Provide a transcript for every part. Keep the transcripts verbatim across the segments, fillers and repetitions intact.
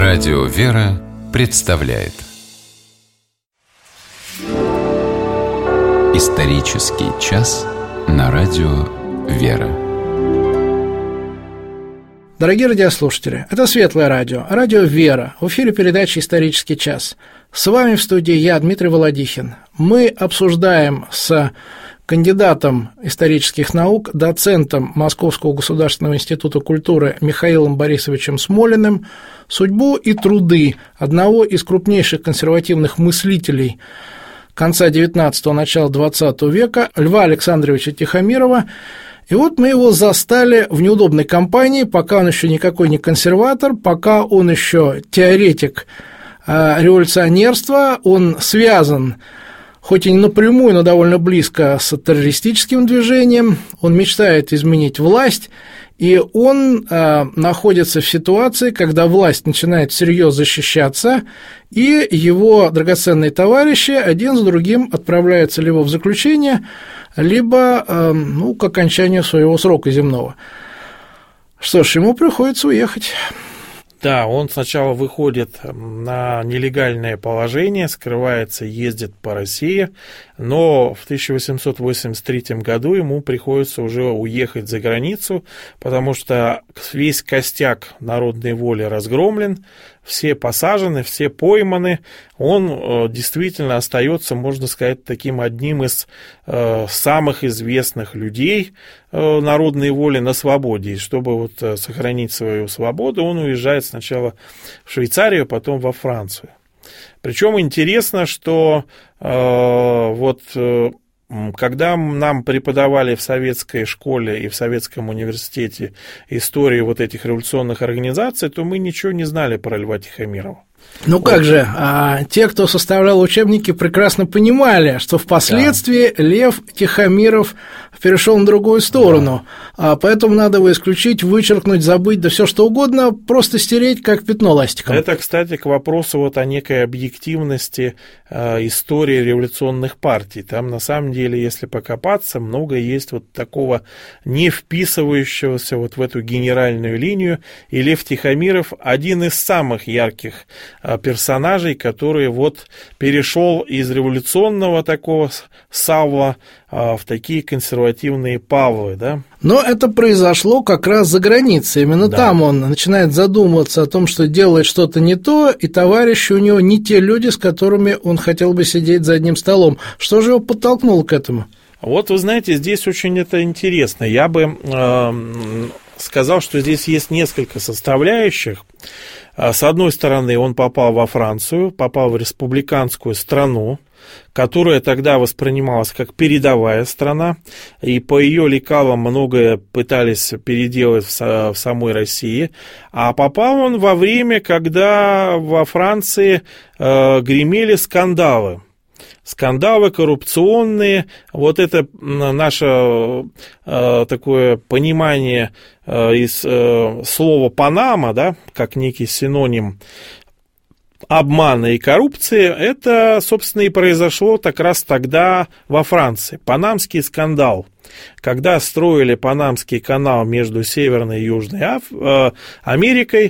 Радио «Вера» представляет исторический час на радио «Вера». Дорогие радиослушатели, это Светлое радио, радио «Вера», в эфире передачи «Исторический час». С вами в студии я, Дмитрий Володихин. Мы обсуждаем с кандидатом исторических наук, доцентом Московского государственного института культуры Михаилом Борисовичем Смолиным судьбу и труды одного из крупнейших консервативных мыслителей конца девятнадцатого – начала двадцатого века, Льва Александровича Тихомирова. И вот мы его застали в неудобной компании, пока он еще никакой не консерватор, пока он еще теоретик революционерства, он связан, хоть и не напрямую, но довольно близко с террористическим движением, он мечтает изменить власть, и он э, находится в ситуации, когда власть начинает всерьез защищаться, и его драгоценные товарищи один за другим отправляются либо в заключение, либо э, ну, к окончанию своего срока земного. Что ж, ему приходится уехать. Да, он сначала выходит на нелегальное положение, скрывается, ездит по России, но в тысяча восемьсот восемьдесят третьем году ему приходится уже уехать за границу, потому что весь костяк народной воли разгромлен, все посажены, все пойманы, он действительно остается, можно сказать, таким одним из самых известных людей народной воли на свободе. И чтобы вот сохранить свою свободу, он уезжает сначала в Швейцарию, потом во Францию. Причем интересно, что вот когда нам преподавали в советской школе и в советском университете историю вот этих революционных организаций, то мы ничего не знали про Льва Тихомирова. Ну как же, а те, кто составлял учебники, прекрасно понимали, что впоследствии да. Лев Тихомиров перешел на другую сторону, да. а поэтому надо его исключить, вычеркнуть, забыть, да все что угодно, просто стереть, как пятно ластиком. Это, кстати, к вопросу вот о некой объективности э, истории революционных партий. Там, на самом деле, если покопаться, много есть вот такого не вписывающегося вот в эту генеральную линию, и Лев Тихомиров один из самых ярких персонажей, который вот перешел из революционного такого Савва в такие консервативные Павлы, да? Но это произошло как раз за границей. Именно да. Там он начинает задумываться о том, что делает что-то не то, и товарищи у него не те люди, с которыми он хотел бы сидеть за одним столом. Что же его подтолкнуло к этому? Вот вы знаете, здесь очень это интересно. Я бы э, сказал, что здесь есть несколько составляющих. С одной стороны, он попал во Францию, попал в республиканскую страну, которая тогда воспринималась как передовая страна, и по ее лекалам многое пытались переделать в самой России, а попал он во время, когда во Франции гремели скандалы. Скандалы коррупционные, вот это наше э, такое понимание э, из э, слова «Панама», да, как некий синоним обмана и коррупции, это, собственно, и произошло как раз тогда во Франции. Панамский скандал. Когда строили Панамский канал между Северной и Южной Аф... Америкой,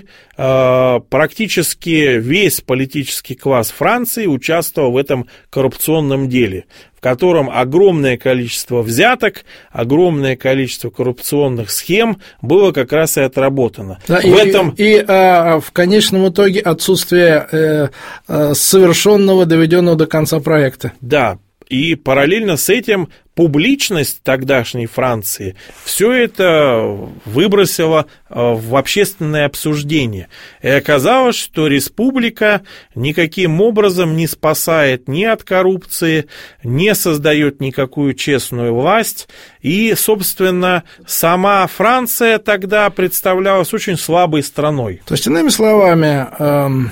практически весь политический класс Франции участвовал в этом коррупционном деле, в котором огромное количество взяток, огромное количество коррупционных схем было как раз и отработано. Да, в и, этом... и, и а, в конечном итоге отсутствие э, э, совершенного, доведенного до конца проекта. Да. И параллельно с этим публичность тогдашней Франции все это выбросила в общественное обсуждение. И оказалось, что республика никаким образом не спасает ни от коррупции, не создает никакую честную власть. И, собственно, сама Франция тогда представлялась очень слабой страной. То есть, иными словами, эм...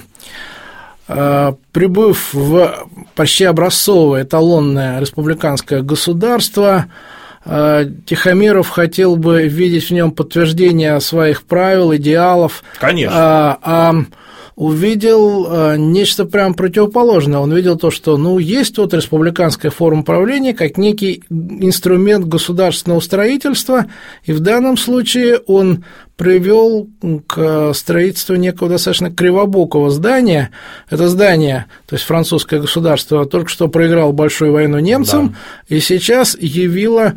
прибыв в почти образцовое эталонное республиканское государство, Тихомиров хотел бы видеть в нем подтверждение своих правил, идеалов. Конечно. А, а увидел нечто прям противоположное. Он видел то, что ну, есть вот республиканская форма правления как некий инструмент государственного строительства, и в данном случае он привел к строительству некого достаточно кривобокого здания. Это здание, то есть французское государство, только что проиграло большую войну немцам, да. И сейчас явило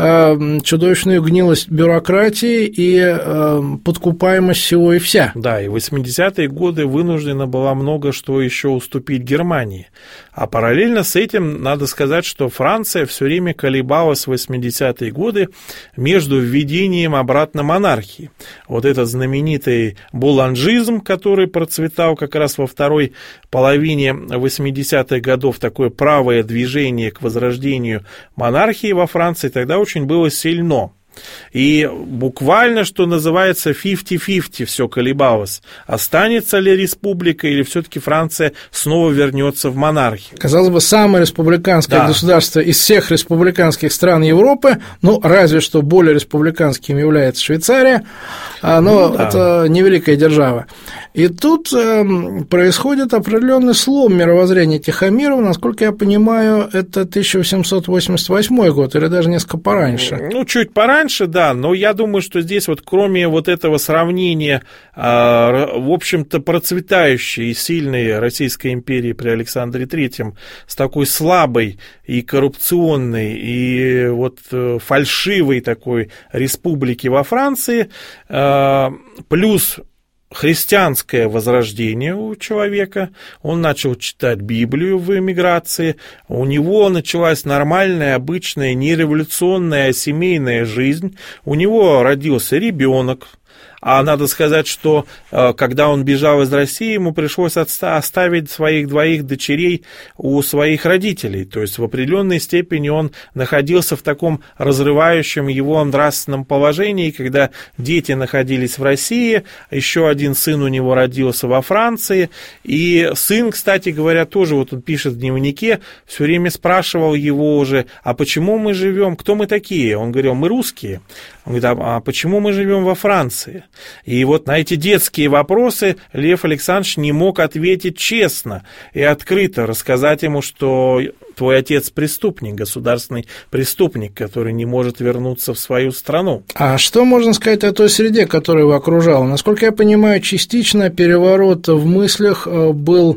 э, чудовищную гнилость бюрократии и э, подкупаемость всего и вся. Да, и в восьмидесятые годы вынуждена была много что еще уступить Германии. А параллельно с этим надо сказать, что Франция все время колебалась в восьмидесятые годы между введением обратно монархии. Вот этот знаменитый буланжизм, который процветал как раз во второй половине восьмидесятых годов, такое правое движение к возрождению монархии во Франции, тогда очень было сильно. И буквально, что называется, фифти-фифти все колебалось. Останется ли республика или все-таки Франция снова вернется в монархию? Казалось бы, самое республиканское да. государство из всех республиканских стран Европы, ну, разве что более республиканским является Швейцария, но ну, да. это невеликая держава. И тут э, происходит определенный слом мировоззрения Тихомирова, насколько я понимаю, это тысяча восемьсот восемьдесят восьмой год или даже несколько пораньше. Ну, чуть пораньше, да, но я думаю, что здесь вот кроме вот этого сравнения, э, в общем-то, процветающей и сильной Российской империи при Александре Третьем с такой слабой и коррупционной, и вот э, фальшивой такой республики во Франции, э, плюс христианское возрождение у человека, он начал читать Библию в эмиграции, у него началась нормальная, обычная, не революционная, семейная жизнь, у него родился ребенок. А надо сказать, что когда он бежал из России, ему пришлось оставить своих двоих дочерей у своих родителей. То есть в определенной степени он находился в таком разрывающем его нравственном положении, когда дети находились в России, еще один сын у него родился во Франции. И сын, кстати говоря, тоже, вот он пишет в дневнике, все время спрашивал его уже, а почему мы живем, кто мы такие? Он говорил, мы русские. Он говорит, а почему мы живем во Франции? И вот на эти детские вопросы Лев Александрович не мог ответить честно и открыто, рассказать ему, что твой отец преступник, государственный преступник, который не может вернуться в свою страну. А что можно сказать о той среде, которая его окружала? Насколько я понимаю, частично переворот в мыслях был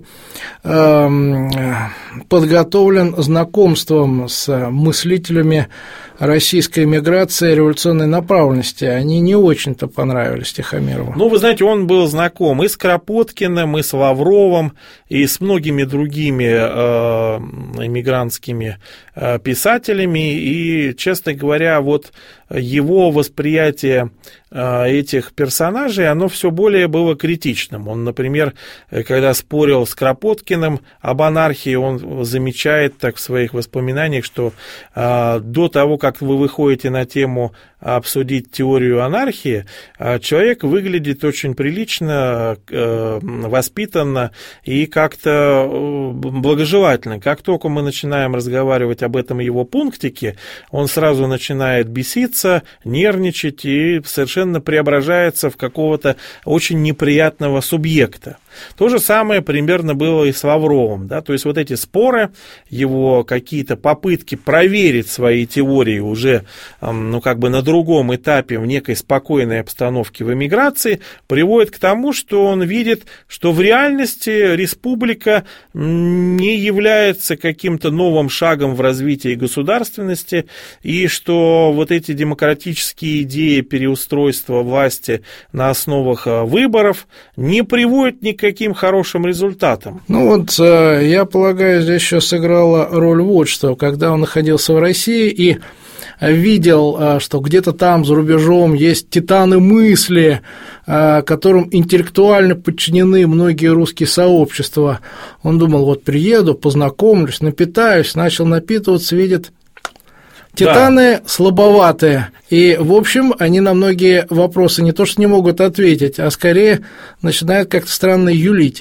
э, подготовлен знакомством с мыслителями российской эмиграции революционной направленности. Они не очень-то понравились Тихомирову. Ну, вы знаете, он был знаком и с Кропоткиным, и с Лавровым, и с многими другими э, эмигрантскими э, писателями. И, честно говоря, вот его восприятие э, этих персонажей, оно все более было критичным. Он, например, когда спорил с Кропоткиным об анархии, он замечает так в своих воспоминаниях, что э, до того, как вы выходите на тему обсудить теорию анархии, человек выглядит очень прилично, воспитанно и как-то благожелательно. Как только мы начинаем разговаривать об этом его пунктике, он сразу начинает беситься, нервничать и совершенно преображается в какого-то очень неприятного субъекта. То же самое примерно было и с Лавровым, да, то есть вот эти споры, его какие-то попытки проверить свои теории уже, ну, как бы на другом этапе в некой спокойной обстановке в эмиграции приводят к тому, что он видит, что в реальности республика не является каким-то новым шагом в развитии государственности, и что вот эти демократические идеи переустройства власти на основах выборов не приводят ни к каким хорошим результатам. Ну вот, я полагаю, здесь еще сыграла роль вот что, когда он находился в России и видел, что где-то там за рубежом есть титаны мысли, которым интеллектуально подчинены многие русские сообщества. Он думал, вот приеду, познакомлюсь, напитаюсь, начал напитываться, видит, титаны да. слабоватые, и, в общем, они на многие вопросы не то что не могут ответить, а скорее начинают как-то странно юлить.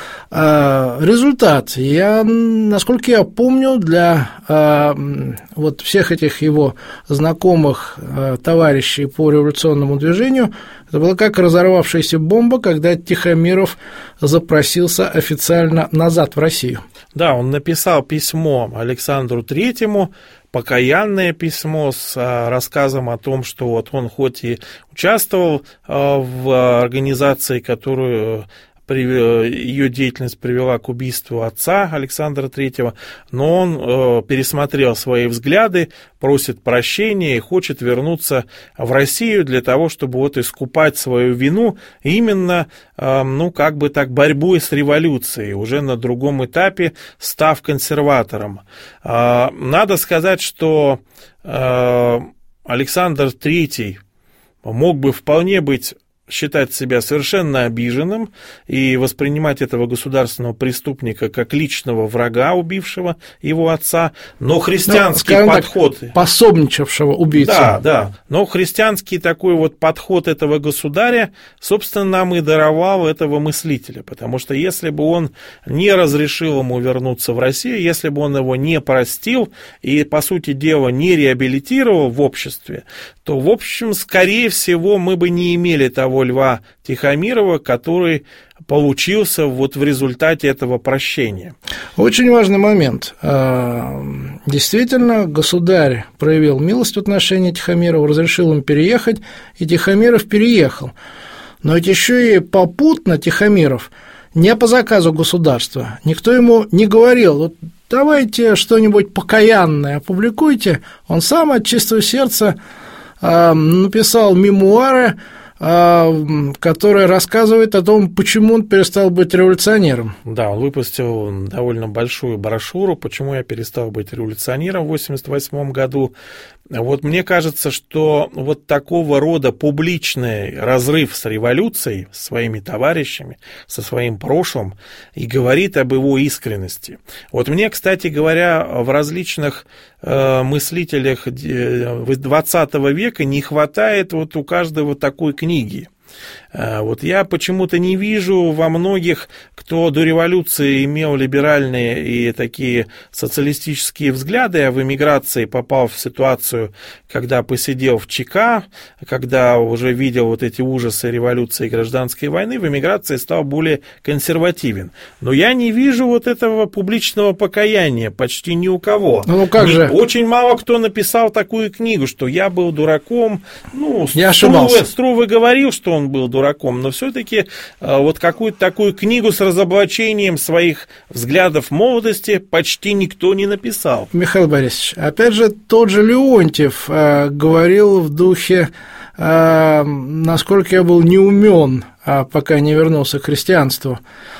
Результат. Я, насколько я помню, для вот всех этих его знакомых товарищей по революционному движению это была как разорвавшаяся бомба, когда Тихомиров запросился официально назад в Россию. Да, он написал письмо Александру Третьему, покаянное письмо с рассказом о том, что вот он хоть и участвовал в организации, которую ее деятельность привела к убийству отца Александра третьего, но он э, пересмотрел свои взгляды, просит прощения и хочет вернуться в Россию для того, чтобы вот искупать свою вину именно, э, ну, как бы так, борьбой с революцией, уже на другом этапе став консерватором. Э, надо сказать, что э, Александр третий мог бы вполне быть считать себя совершенно обиженным и воспринимать этого государственного преступника как личного врага, убившего его отца, но христианский ну, подход... Так, пособничавшего убийце. Да, да, но христианский такой вот подход этого государя, собственно, нам и даровал этого мыслителя, потому что если бы он не разрешил ему вернуться в Россию, если бы он его не простил и, по сути дела, не реабилитировал в обществе, то, в общем, скорее всего, мы бы не имели того Льва Тихомирова, который получился вот в результате этого прощения. Очень важный момент. Действительно, государь проявил милость в отношении Тихомирова, разрешил им переехать, и Тихомиров переехал. Но ведь еще и попутно Тихомиров, не по заказу государства, никто ему не говорил, вот давайте что-нибудь покаянное опубликуйте, он сам от чистого сердца написал мемуары, который рассказывает о том, почему он перестал быть революционером. Да, он выпустил довольно большую брошюру «Почему я перестал быть революционером» в восемьдесят восьмом году. Вот мне кажется, что вот такого рода публичный разрыв с революцией, с своими товарищами, со своим прошлым, и говорит об его искренности. Вот мне, кстати говоря, в различных э, мыслителях двадцатого века не хватает вот у каждого такой книги. Вот я почему-то не вижу во многих, кто до революции имел либеральные и такие социалистические взгляды, а в эмиграции попал в ситуацию, когда посидел в ЧК, когда уже видел вот эти ужасы революции и гражданской войны, в эмиграции стал более консервативен. Но я не вижу вот этого публичного покаяния почти ни у кого. Ну как же? Очень мало кто написал такую книгу, что я был дураком. Ну, я ошибался. Струве говорил, что он был дураком, но все-таки вот какую-то такую книгу с разоблачением своих взглядов молодости почти никто не написал. Михаил Борисович, опять же, тот же Леонтьев э, говорил в духе, э, насколько я был неумен, э, пока не вернулся к христианству.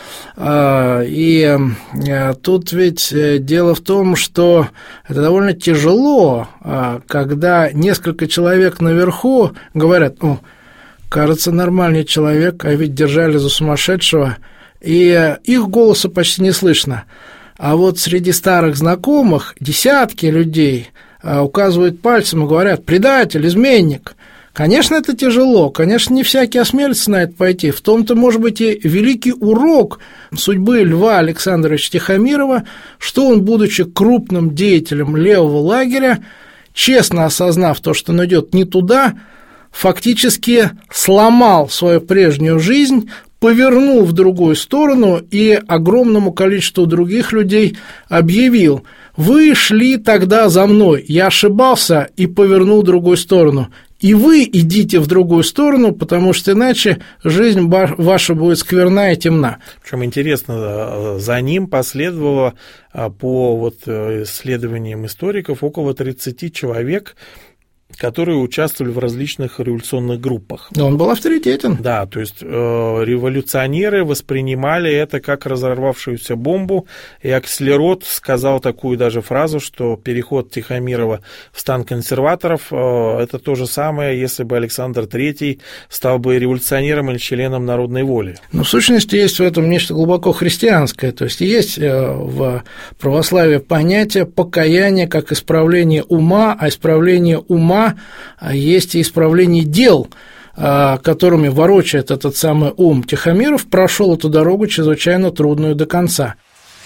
Э, и э, тут ведь дело в том, что это довольно тяжело, э, когда несколько человек наверху говорят: «О, кажется, нормальный человек, а ведь держали за сумасшедшего», и их голоса почти не слышно. А вот среди старых знакомых десятки людей указывают пальцем и говорят: «Предатель, изменник». Конечно, это тяжело, конечно, не всякий осмелится на это пойти. В том-то, может быть, и великий урок судьбы Льва Александровича Тихомирова, что он, будучи крупным деятелем левого лагеря, честно осознав то, что он идет не туда, фактически сломал свою прежнюю жизнь, повернул в другую сторону и огромному количеству других людей объявил: «Вы шли тогда за мной, я ошибался и повернул в другую сторону, и вы идите в другую сторону, потому что иначе жизнь ваша будет скверна и темна». Причем интересно, за ним последовало по вот исследованиям историков около тридцати человек, которые участвовали в различных революционных группах. Но он был авторитетен. Да, то есть э, революционеры воспринимали это как разорвавшуюся бомбу, и Акселерот сказал такую даже фразу, что переход Тихомирова в стан консерваторов э, это то же самое, если бы Александр третий стал бы революционером или членом народной воли. Но в сущности есть в этом нечто глубоко христианское, то есть есть в православии понятие покаяния как исправление ума, а исправление ума есть и исправление дел, которыми ворочает этот самый ум. Тихомиров прошел эту дорогу чрезвычайно трудную до конца.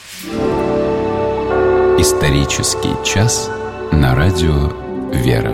Исторический час на радио «Вера».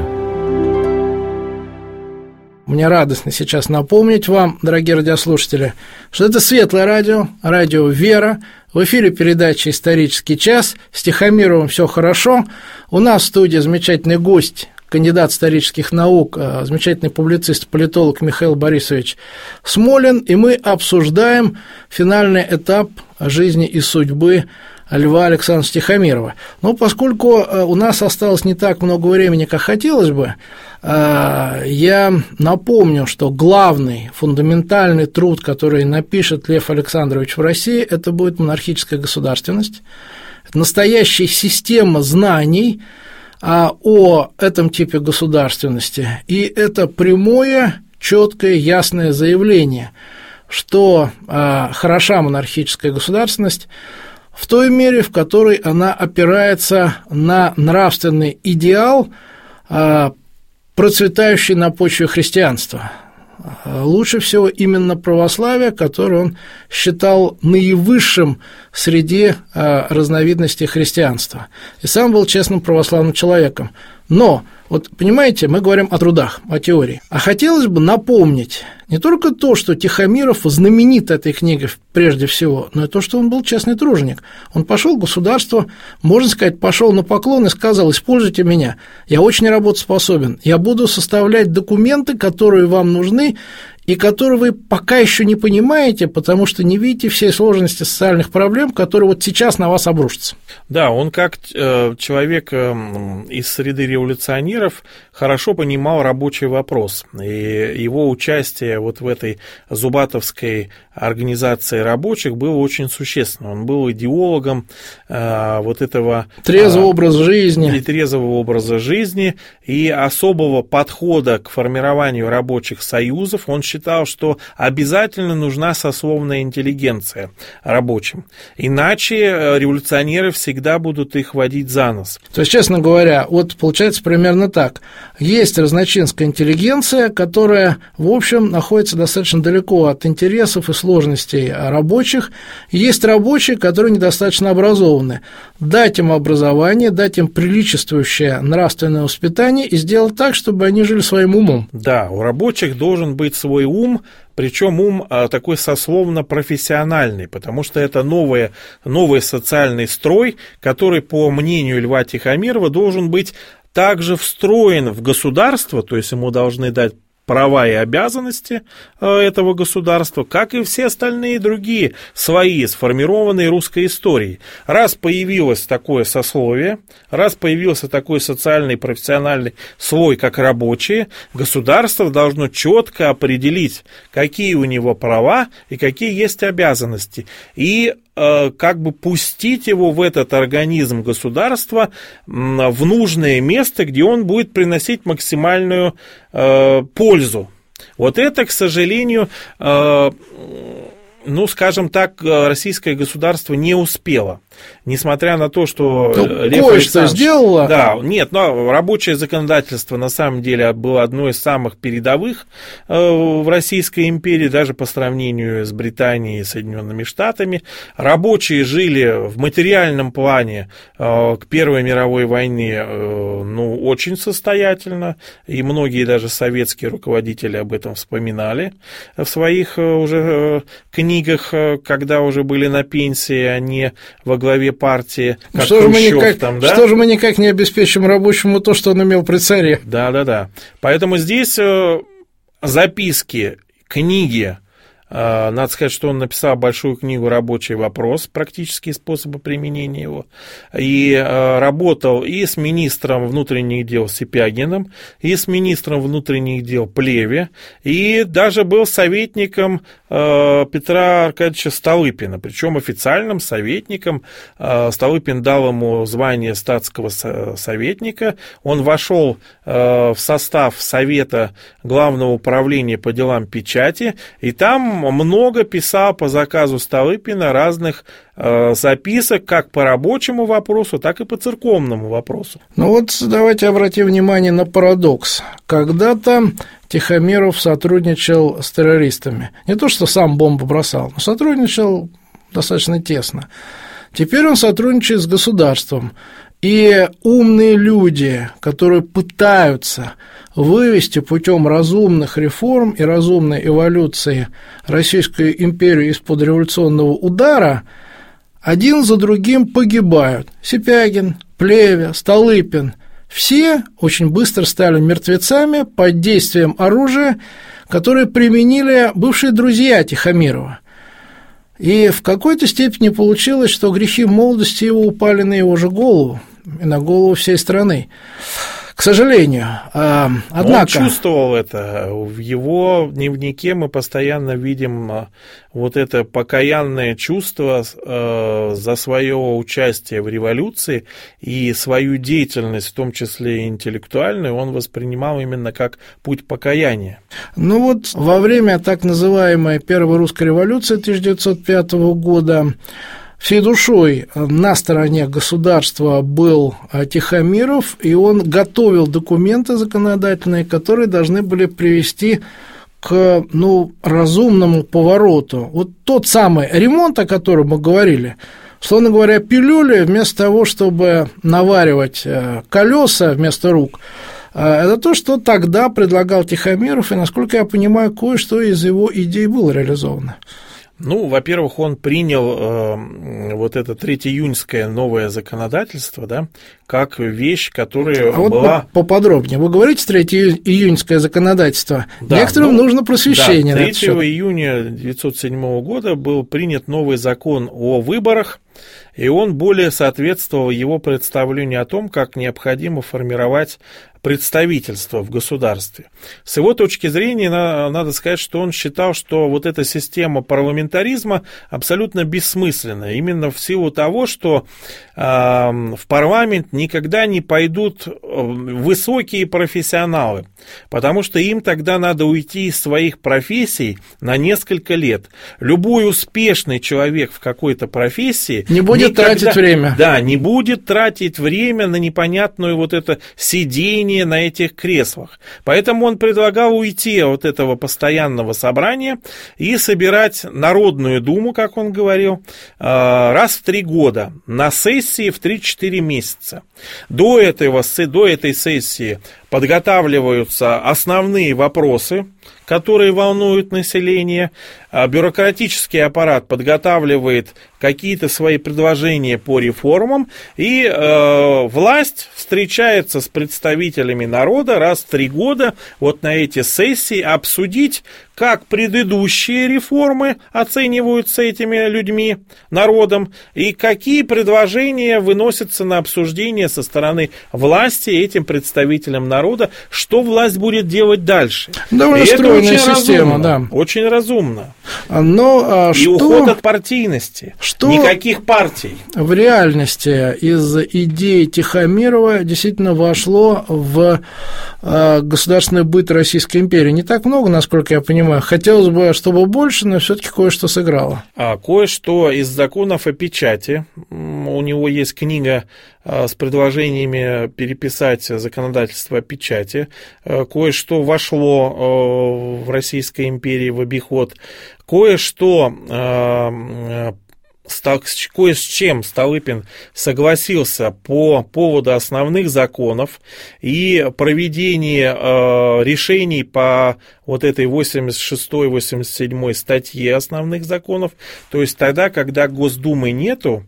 Мне радостно сейчас напомнить вам, дорогие радиослушатели, что это Светлое радио, радио «Вера». В эфире передача «Исторический час». С Тихомировым все хорошо. У нас в студии замечательный гость, кандидат исторических наук, замечательный публицист, политолог Михаил Борисович Смолин, и мы обсуждаем финальный этап жизни и судьбы Льва Александровича Тихомирова. Но поскольку у нас осталось не так много времени, как хотелось бы, я напомню, что главный, фундаментальный труд, который напишет Лев Александрович в России, это будет монархическая государственность, настоящая система знаний о этом типе государственности, и это прямое, четкое, ясное заявление, что хороша монархическая государственность в той мере, в которой она опирается на нравственный идеал, процветающий на почве христианства. Лучше всего именно православие, которое он считал наивысшим среди разновидностей христианства. И сам был честным православным человеком. Но, вот понимаете, мы говорим о трудах, о теории. А хотелось бы напомнить не только то, что Тихомиров знаменит этой книгой прежде всего, но и то, что он был честный труженик. Он пошел в государство, можно сказать, пошел на поклон и сказал: используйте меня, я очень работоспособен, я буду составлять документы, которые вам нужны, и которые вы пока еще не понимаете, потому что не видите всей сложности социальных проблем, которые вот сейчас на вас обрушатся. Да, он как э, человек э, из среды революционеров хорошо понимал рабочий вопрос, и его участие вот в этой зубатовской организации рабочих было очень существенно. Он был идеологом э, вот этого трезвого э, образа жизни. И трезвого образа жизни, и особого подхода к формированию рабочих союзов. Он считал, что обязательно нужна сословная интеллигенция рабочим, иначе революционеры всегда будут их водить за нос. То есть, честно говоря, вот получается примерно так. Есть разночинская интеллигенция, которая, в общем, находится достаточно далеко от интересов и сложностей рабочих. Есть рабочие, которые недостаточно образованы. Дать им образование, дать им приличествующее нравственное воспитание и сделать так, чтобы они жили своим умом. Да, у рабочих должен быть свой ум, причем ум такой сословно-профессиональный, потому что это новый, новый социальный строй, который, по мнению Льва Тихомирова, должен быть также встроен в государство, то есть ему должны дать права и обязанности этого государства, как и все остальные другие свои, сформированные русской историей. Раз появилось такое сословие, раз появился такой социальный профессиональный слой, как рабочие, государство должно четко определить, какие у него права и какие есть обязанности, и как бы пустить его в этот организм государства в нужное место, где он будет приносить максимальную э, пользу. Вот это, к сожалению, э, ну, скажем так, российское государство не успело. Несмотря на то, что ну, Лев кое-что сделало. Да, нет, но рабочее законодательство на самом деле было одно из самых передовых э, в Российской империи, даже по сравнению с Британией и Соединенными Штатами. Рабочие жили в материальном плане э, к Первой мировой войне э, ну, очень состоятельно, и многие даже советские руководители об этом вспоминали в своих э, уже э, книгах, э, когда уже были на пенсии, а не во главе партии, как что, Хрущев, же мы никак, там, да? что же мы никак не обеспечим рабочему то, что он имел при царе? Да, да, да. Поэтому здесь записки, книги, надо сказать, что он написал большую книгу «Рабочий вопрос», практические способы применения его, и работал и с министром внутренних дел Сипягиным, и с министром внутренних дел Плеве, и даже был советником Петра Аркадьевича Столыпина, причем официальным советником. Столыпин дал ему звание статского советника, он вошел в состав Совета Главного управления по делам печати, и там много писал по заказу Столыпина разных э, записок как по рабочему вопросу, так и по церковному вопросу. Ну вот давайте обратим внимание на парадокс. Когда-то Тихомиров сотрудничал с террористами. Не то, что сам бомбу бросал, но сотрудничал достаточно тесно. Теперь он сотрудничает с государством. И умные люди, которые пытаются вывести путем разумных реформ и разумной эволюции Российскую империю из-под революционного удара, один за другим погибают. Сипягин, Плеве, Столыпин. Все очень быстро стали мертвецами под действием оружия, которое применили бывшие друзья Тихомирова. И в какой-то степени получилось, что грехи молодости его упали на его же голову и на голову всей страны. К сожалению. Однако... Он чувствовал это. В его дневнике мы постоянно видим вот это покаянное чувство за свое участие в революции и свою деятельность, в том числе и интеллектуальную, он воспринимал именно как путь покаяния. Ну вот во время так называемой Первой русской революции тысяча девятьсот пятого года всей душой на стороне государства был Тихомиров, и он готовил документы законодательные, которые должны были привести к, ну, разумному повороту. Вот тот самый ремонт, о котором мы говорили, условно говоря, пилюли, вместо того, чтобы наваривать колеса вместо рук, это то, что тогда предлагал Тихомиров, и, насколько я понимаю, кое-что из его идей было реализовано. Ну, во-первых, он принял э, вот это третьеиюньское новое законодательство, да, как вещь, которая а была... Вот поподробнее. Вы говорите третьеиюньское законодательство. Да, некоторым ну, нужно просвещение. Да, третьего июня тысяча девятьсот седьмого года был принят новый закон о выборах, и он более соответствовал его представлению о том, как необходимо формировать представительство в государстве. С его точки зрения, надо сказать, что он считал, что вот эта система парламентаризма абсолютно бессмысленна, именно в силу того, что э, в парламент никогда не пойдут высокие профессионалы, потому что им тогда надо уйти из своих профессий на несколько лет. Любой успешный человек в какой-то профессии не будет никогда, тратить время. Да, не будет тратить время на непонятное вот это сидение на этих креслах. Поэтому он предлагал уйти от этого постоянного собрания и собирать Народную Думу, как он говорил, раз в три года на сессии в три-четыре месяца. До этого, до этой сессии подготавливаются основные вопросы, которые волнуют население. Бюрократический аппарат подготавливает какие-то свои предложения по реформам, и э, власть встречается с представителями народа раз в три года вот на эти сессии обсудить, как предыдущие реформы оцениваются этими людьми, народом, и какие предложения выносятся на обсуждение со стороны власти этим представителям народа, что власть будет делать дальше. Довольно стройная система, разумно, да. Очень разумно. Но, а и что, уход от партийности. Что Никаких партий. В реальности из идей Тихомирова действительно вошло в государственный быт Российской империи. Не так много, насколько я понимаю. Хотелось бы, чтобы больше, но все-таки кое-что сыграло. А кое-что из законов о печати. У него есть книга с предложениями переписать законодательство о печати. Кое-что вошло в Российской империи в обиход. Кое-что, кое с чем Столыпин согласился по поводу основных законов и проведение решений по вот этой восемьдесят шестой восемьдесят седьмой статье основных законов. То есть тогда, когда Госдумы нету,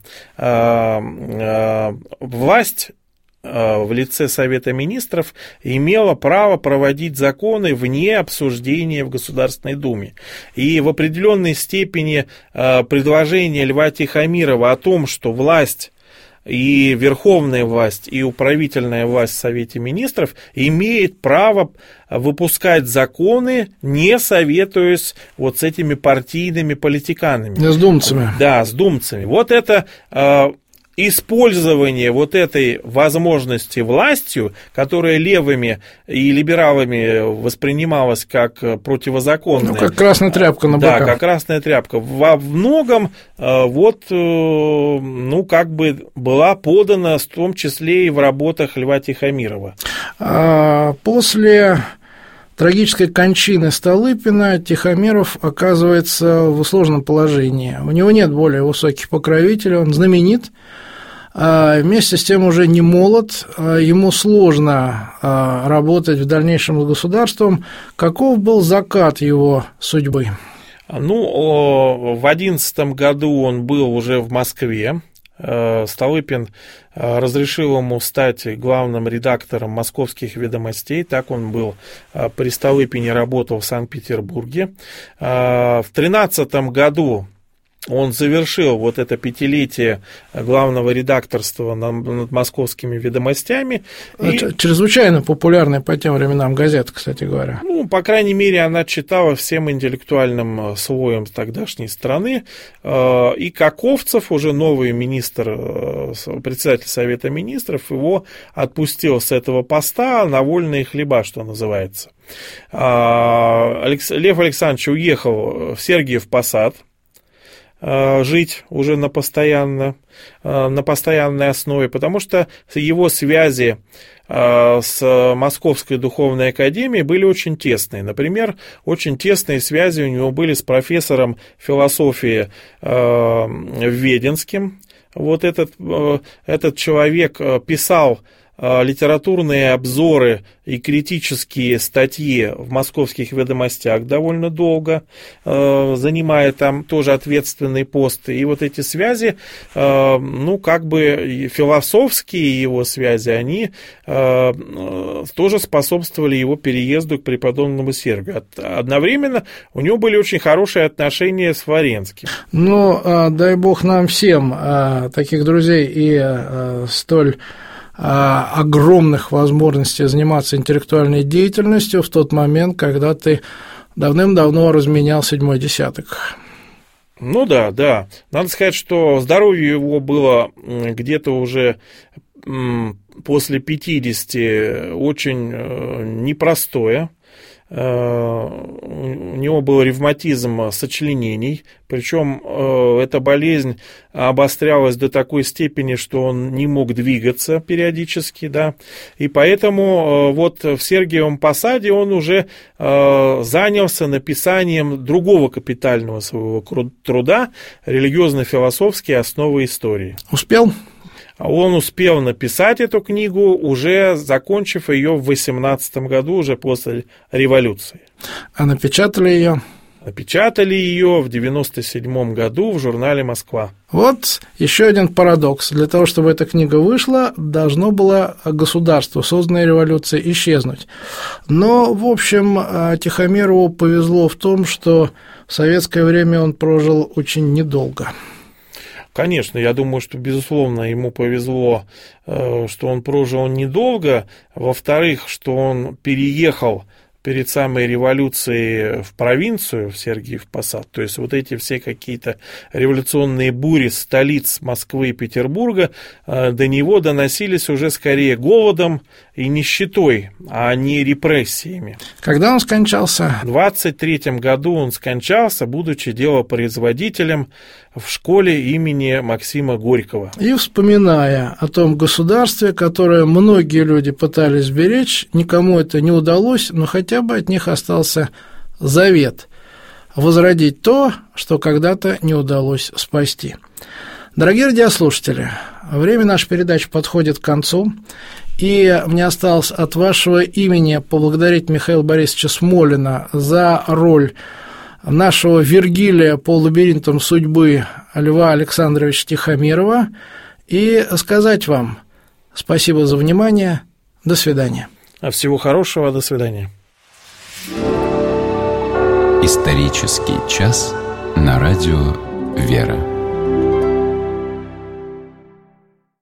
власть в лице Совета Министров имела право проводить законы вне обсуждения в Государственной Думе. И в определенной степени предложение Льва Тихомирова о том, что власть и верховная власть, и управительная власть в Совете Министров имеет право выпускать законы, не советуясь вот с этими партийными политиканами. С думцами. Да, с думцами. Вот это использование вот этой возможности властью, которая левыми и либералами воспринималась как противозаконная. Ну, как красная тряпка на боках. Да, как красная тряпка. Во многом вот, ну, как бы была подана, в том числе и в работах Льва Тихомирова. После трагической кончины Столыпина Тихомиров оказывается в сложном положении. У него нет более высоких покровителей, он знаменит, а вместе с тем уже не молод, ему сложно работать в дальнейшем с государством. Каков был закат его судьбы? Ну, в одиннадцатом году он был уже в Москве. Столыпин разрешил ему стать главным редактором «Московских ведомостей». Так он был при Столыпине, работал в Санкт-Петербурге. В тринадцатом году он завершил вот это пятилетие главного редакторства над «Московскими ведомостями». Это и... чрезвычайно популярная по тем временам газета, кстати говоря. Ну, по крайней мере, она читала всем интеллектуальным слоем тогдашней страны. И Каковцев, уже новый министр, председатель Совета министров, его отпустил с этого поста на вольные хлеба, что называется. Лев Александрович уехал в Сергиев Посад жить уже на, постоянно, на постоянной основе, потому что его связи с Московской духовной академией были очень тесные. Например, очень тесные связи у него были с профессором философии Веденским. Вот этот, этот человек писал литературные обзоры и критические статьи в «Московских ведомостях» довольно долго, занимая там тоже ответственный пост. И вот эти связи, ну, как бы философские его связи, они тоже способствовали его переезду к преподобному Сергию. Одновременно у него были очень хорошие отношения с Флоренским. Ну, дай бог нам всем таких друзей и столь огромных возможностей заниматься интеллектуальной деятельностью в тот момент, когда ты давным-давно разменял седьмой десяток. Ну да, да. Надо сказать, что здоровье его было где-то уже после пятидесяти очень непростое. У него был ревматизм сочленений, причем эта болезнь обострялась до такой степени, что он не мог двигаться периодически, да, и поэтому вот в Сергиевом Посаде он уже занялся написанием другого капитального своего труда «Религиозно-философские основы истории». Успел? Он успел написать эту книгу, уже закончив ее в восемнадцатом году, уже после революции. А напечатали ее? Напечатали ее в девяносто седьмом году в журнале «Москва». Вот еще один парадокс. Для того, чтобы эта книга вышла, должно было государство, созданное революцией, исчезнуть. Но, в общем, Тихомирову повезло в том, что в советское время он прожил очень недолго. Конечно, я думаю, что, безусловно, ему повезло, что он прожил недолго. Во-вторых, что он переехал перед самой революцией в провинцию, в Сергиев Посад. То есть вот эти все какие-то революционные бури столиц Москвы и Петербурга до него доносились уже скорее голодом и нищетой, а не репрессиями. Когда он скончался? В двадцать третьем году он скончался, будучи делопроизводителем в школе имени Максима Горького. И вспоминая о том государстве, которое многие люди пытались сберечь, никому это не удалось, но хотя бы от них остался завет – возродить то, что когда-то не удалось спасти. Дорогие радиослушатели, время нашей передачи подходит к концу, и мне осталось от вашего имени поблагодарить Михаила Борисовича Смолина за роль нашего Вергилия по лабиринтам судьбы Льва Александровича Тихомирова и сказать вам спасибо за внимание, до свидания. Всего хорошего, до свидания. Исторический час на радио «Вера».